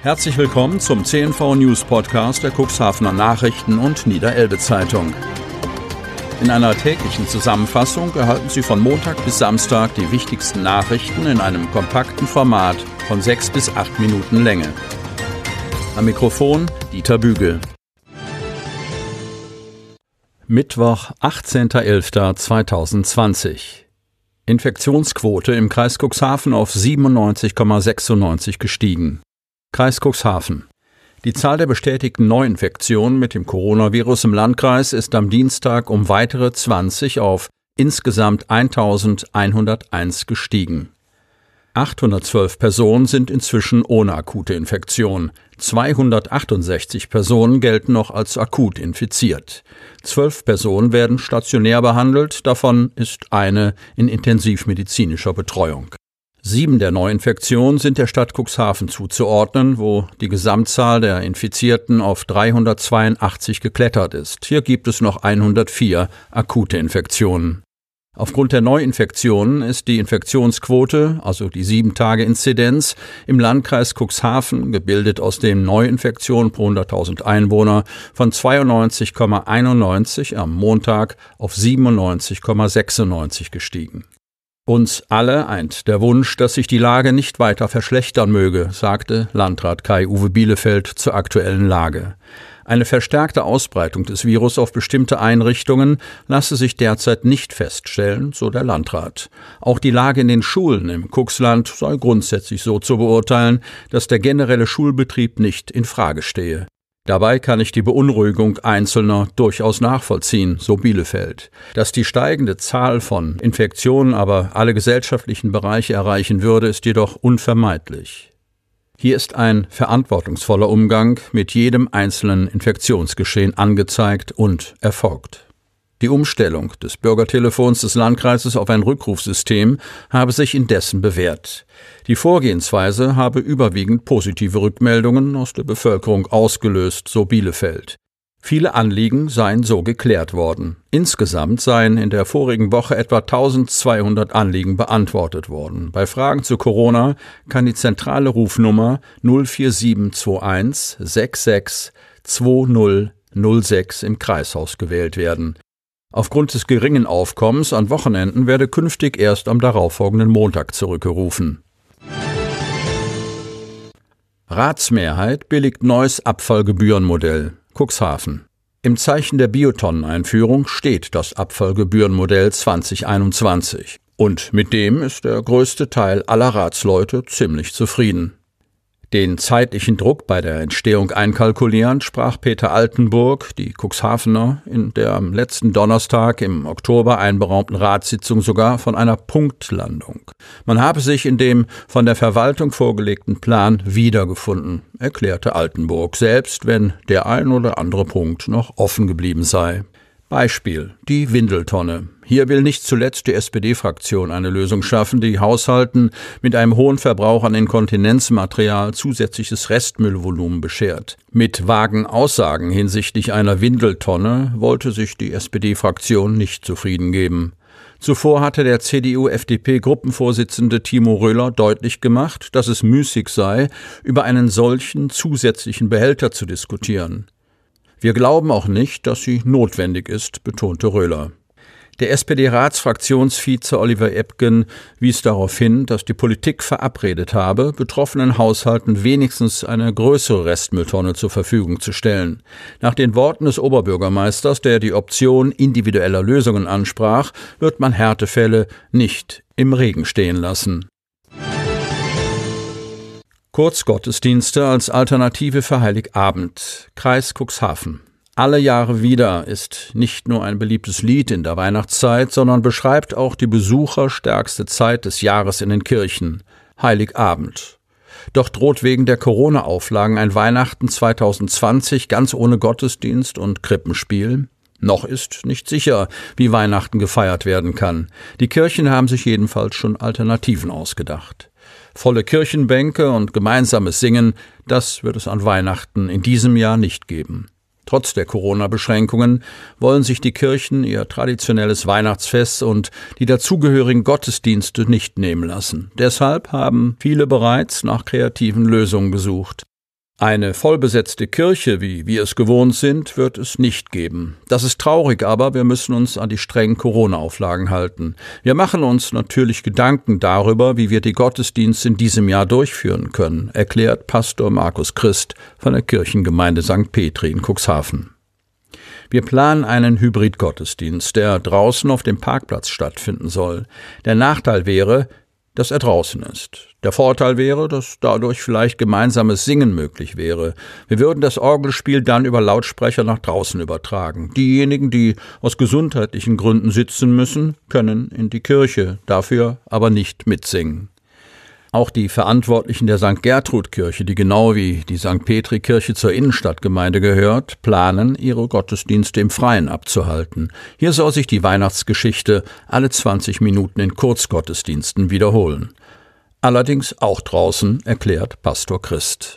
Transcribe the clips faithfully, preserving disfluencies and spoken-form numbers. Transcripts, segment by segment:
Herzlich willkommen zum C N V News Podcast der Cuxhavener Nachrichten und Niederelbe Zeitung. In einer täglichen Zusammenfassung erhalten Sie von Montag bis Samstag die wichtigsten Nachrichten in einem kompakten Format von sechs bis acht Minuten Länge. Am Mikrofon Dieter Bügel. Mittwoch, achtzehnter elfter zweitausendzwanzig. Infektionsquote im Kreis Cuxhaven auf siebenundneunzig Komma sechsundneunzig gestiegen. Kreis Cuxhaven. Die Zahl der bestätigten Neuinfektionen mit dem Coronavirus im Landkreis ist am Dienstag um weitere zwanzig auf insgesamt eintausendeinhunderteins gestiegen. achthundertzwölf Personen sind inzwischen ohne akute Infektion. zweihundertachtundsechzig Personen gelten noch als akut infiziert. Zwölf Personen werden stationär behandelt, davon ist eine in intensivmedizinischer Betreuung. Sieben der Neuinfektionen sind der Stadt Cuxhaven zuzuordnen, wo die Gesamtzahl der Infizierten auf dreihundertzweiundachtzig geklettert ist. Hier gibt es noch hundertvier akute Infektionen. Aufgrund der Neuinfektionen ist die Infektionsquote, also die sieben-Tage-Inzidenz, im Landkreis Cuxhaven, gebildet aus den Neuinfektionen pro hunderttausend Einwohner, von zweiundneunzig Komma einundneunzig am Montag auf siebenundneunzig Komma sechsundneunzig gestiegen. Uns alle eint der Wunsch, dass sich die Lage nicht weiter verschlechtern möge, sagte Landrat Kai-Uwe Bielefeld zur aktuellen Lage. Eine verstärkte Ausbreitung des Virus auf bestimmte Einrichtungen lasse sich derzeit nicht feststellen, so der Landrat. Auch die Lage in den Schulen im Cuxland sei grundsätzlich so zu beurteilen, dass der generelle Schulbetrieb nicht in Frage stehe. Dabei kann ich die Beunruhigung Einzelner durchaus nachvollziehen, so Bielefeld. Dass die steigende Zahl von Infektionen aber alle gesellschaftlichen Bereiche erreichen würde, ist jedoch unvermeidlich. Hier ist ein verantwortungsvoller Umgang mit jedem einzelnen Infektionsgeschehen angezeigt und erfolgt. Die Umstellung des Bürgertelefons des Landkreises auf ein Rückrufsystem habe sich indessen bewährt. Die Vorgehensweise habe überwiegend positive Rückmeldungen aus der Bevölkerung ausgelöst, so Bielefeld. Viele Anliegen seien so geklärt worden. Insgesamt seien in der vorigen Woche etwa eintausendzweihundert Anliegen beantwortet worden. Bei Fragen zu Corona kann die zentrale Rufnummer null vier sieben zwei eins sechs sechs zwei null null sechs im Kreishaus gewählt werden. Aufgrund des geringen Aufkommens an Wochenenden werde künftig erst am darauffolgenden Montag zurückgerufen. Ratsmehrheit billigt neues Abfallgebührenmodell. Cuxhaven. Im Zeichen der Biotonneneinführung steht das Abfallgebührenmodell zwanzig einundzwanzig. Und mit dem ist der größte Teil aller Ratsleute ziemlich zufrieden. Den zeitlichen Druck bei der Entstehung einkalkulierend sprach Peter Altenburg, die Cuxhavener, in der am letzten Donnerstag im Oktober einberaumten Ratssitzung sogar von einer Punktlandung. Man habe sich in dem von der Verwaltung vorgelegten Plan wiedergefunden, erklärte Altenburg, selbst wenn der ein oder andere Punkt noch offen geblieben sei. Beispiel: die Windeltonne. Hier will nicht zuletzt die S P D-Fraktion eine Lösung schaffen, die Haushalten mit einem hohen Verbrauch an Inkontinenzmaterial zusätzliches Restmüllvolumen beschert. Mit vagen Aussagen hinsichtlich einer Windeltonne wollte sich die S P D-Fraktion nicht zufrieden geben. Zuvor hatte der C D U-F D P-Gruppenvorsitzende Timo Röhler deutlich gemacht, dass es müßig sei, über einen solchen zusätzlichen Behälter zu diskutieren. Wir glauben auch nicht, dass sie notwendig ist, betonte Röhler. Der S P D-Ratsfraktionsvize Oliver Ebgen wies darauf hin, dass die Politik verabredet habe, betroffenen Haushalten wenigstens eine größere Restmülltonne zur Verfügung zu stellen. Nach den Worten des Oberbürgermeisters, der die Option individueller Lösungen ansprach, wird man Härtefälle nicht im Regen stehen lassen. Kurzgottesdienste als Alternative für Heiligabend. Kreis Cuxhaven. Alle Jahre wieder ist nicht nur ein beliebtes Lied in der Weihnachtszeit, sondern beschreibt auch die besucherstärkste Zeit des Jahres in den Kirchen. Heiligabend. Doch droht wegen der Corona-Auflagen ein Weihnachten zweitausendzwanzig ganz ohne Gottesdienst und Krippenspiel? Noch ist nicht sicher, wie Weihnachten gefeiert werden kann. Die Kirchen haben sich jedenfalls schon Alternativen ausgedacht. Volle Kirchenbänke und gemeinsames Singen, das wird es an Weihnachten in diesem Jahr nicht geben. Trotz der Corona-Beschränkungen wollen sich die Kirchen ihr traditionelles Weihnachtsfest und die dazugehörigen Gottesdienste nicht nehmen lassen. Deshalb haben viele bereits nach kreativen Lösungen gesucht. Eine vollbesetzte Kirche, wie wir es gewohnt sind, wird es nicht geben. Das ist traurig, aber wir müssen uns an die strengen Corona-Auflagen halten. Wir machen uns natürlich Gedanken darüber, wie wir die Gottesdienste in diesem Jahr durchführen können, erklärt Pastor Markus Christ von der Kirchengemeinde Sankt Petri in Cuxhaven. Wir planen einen Hybrid-Gottesdienst, der draußen auf dem Parkplatz stattfinden soll. Der Nachteil wäre, dass er draußen ist. Der Vorteil wäre, dass dadurch vielleicht gemeinsames Singen möglich wäre. Wir würden das Orgelspiel dann über Lautsprecher nach draußen übertragen. Diejenigen, die aus gesundheitlichen Gründen sitzen müssen, können in die Kirche, dafür aber nicht mitsingen. Auch die Verantwortlichen der Sankt Gertrud-Kirche, die genau wie die Sankt Petri-Kirche zur Innenstadtgemeinde gehört, planen, ihre Gottesdienste im Freien abzuhalten. Hier soll sich die Weihnachtsgeschichte alle zwanzig Minuten in Kurzgottesdiensten wiederholen. Allerdings auch draußen, erklärt Pastor Christ.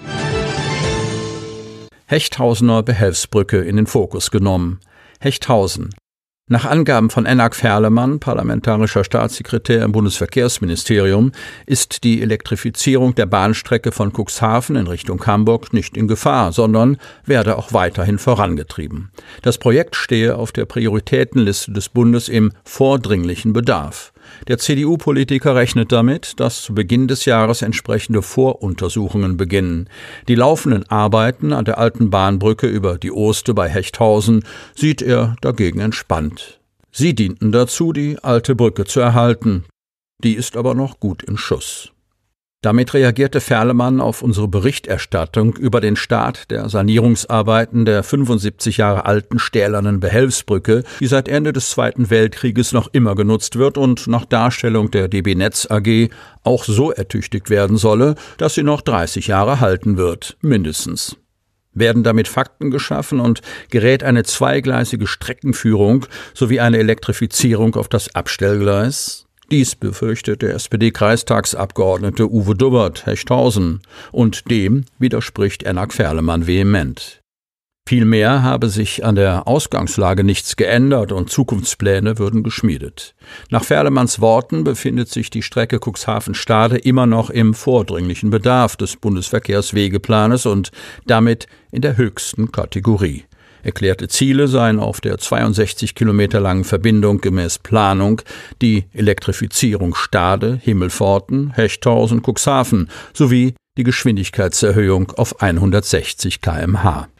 Hechthausener Behelfsbrücke in den Fokus genommen. Hechthausen. Nach Angaben von Enak Ferlemann, parlamentarischer Staatssekretär im Bundesverkehrsministerium, ist die Elektrifizierung der Bahnstrecke von Cuxhaven in Richtung Hamburg nicht in Gefahr, sondern werde auch weiterhin vorangetrieben. Das Projekt stehe auf der Prioritätenliste des Bundes im vordringlichen Bedarf. Der C D U-Politiker rechnet damit, dass zu Beginn des Jahres entsprechende Voruntersuchungen beginnen. Die laufenden Arbeiten an der alten Bahnbrücke über die Oste bei Hechthausen sieht er dagegen entspannt. Sie dienten dazu, die alte Brücke zu erhalten. Die ist aber noch gut in Schuss. Damit reagierte Ferlemann auf unsere Berichterstattung über den Start der Sanierungsarbeiten der fünfundsiebzig Jahre alten stählernen Behelfsbrücke, die seit Ende des Zweiten Weltkrieges noch immer genutzt wird und nach Darstellung der D B Netz A G auch so ertüchtigt werden solle, dass sie noch dreißig Jahre halten wird, mindestens. Werden damit Fakten geschaffen und gerät eine zweigleisige Streckenführung sowie eine Elektrifizierung auf das Abstellgleis? Dies befürchtet der S P D-Kreistagsabgeordnete Uwe Dubbert, Hechthausen, und dem widerspricht Enak Ferlemann vehement. Vielmehr habe sich an der Ausgangslage nichts geändert und Zukunftspläne würden geschmiedet. Nach Ferlemanns Worten befindet sich die Strecke Cuxhaven-Stade immer noch im vordringlichen Bedarf des Bundesverkehrswegeplanes und damit in der höchsten Kategorie. Erklärte Ziele seien auf der zweiundsechzig Kilometer langen Verbindung gemäß Planung die Elektrifizierung Stade, Himmelpforten, Hechthausen, Cuxhaven sowie die Geschwindigkeitserhöhung auf hundertsechzig Kilometer pro Stunde.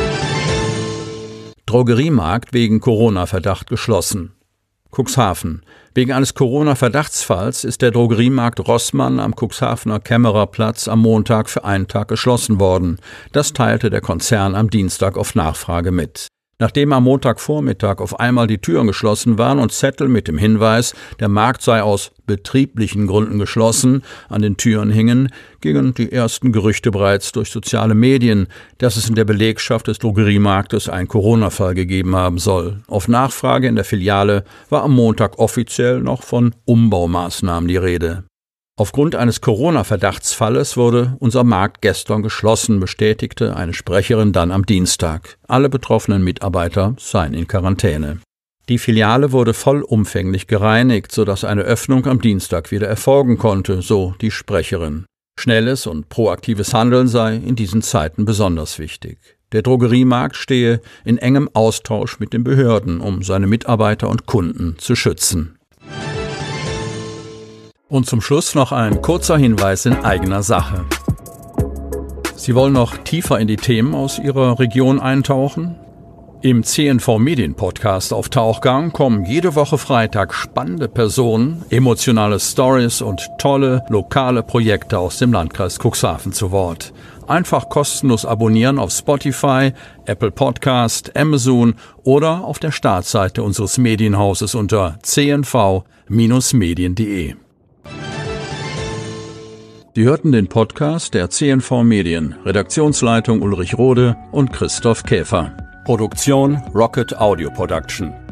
Drogeriemarkt wegen Corona-Verdacht geschlossen. Cuxhaven. Wegen eines Corona-Verdachtsfalls ist der Drogeriemarkt Rossmann am Cuxhavener Kämmererplatz am Montag für einen Tag geschlossen worden. Das teilte der Konzern am Dienstag auf Nachfrage mit. Nachdem am Montagvormittag auf einmal die Türen geschlossen waren und Zettel mit dem Hinweis, der Markt sei aus betrieblichen Gründen geschlossen, an den Türen hingen, gingen die ersten Gerüchte bereits durch soziale Medien, dass es in der Belegschaft des Drogeriemarktes einen Corona-Fall gegeben haben soll. Auf Nachfrage in der Filiale war am Montag offiziell noch von Umbaumaßnahmen die Rede. Aufgrund eines Corona-Verdachtsfalles wurde unser Markt gestern geschlossen, bestätigte eine Sprecherin dann am Dienstag. Alle betroffenen Mitarbeiter seien in Quarantäne. Die Filiale wurde vollumfänglich gereinigt, sodass eine Öffnung am Dienstag wieder erfolgen konnte, so die Sprecherin. Schnelles und proaktives Handeln sei in diesen Zeiten besonders wichtig. Der Drogeriemarkt stehe in engem Austausch mit den Behörden, um seine Mitarbeiter und Kunden zu schützen. Und zum Schluss noch ein kurzer Hinweis in eigener Sache. Sie wollen noch tiefer in die Themen aus Ihrer Region eintauchen? Im C N V Medien Podcast auf Tauchgang kommen jede Woche Freitag spannende Personen, emotionale Stories und tolle lokale Projekte aus dem Landkreis Cuxhaven zu Wort. Einfach kostenlos abonnieren auf Spotify, Apple Podcast, Amazon oder auf der Startseite unseres Medienhauses unter c n v Bindestrich medien punkt de. Sie hörten den Podcast der C N V Medien, Redaktionsleitung Ulrich Rode und Christoph Käfer. Produktion Rocket Audio Production.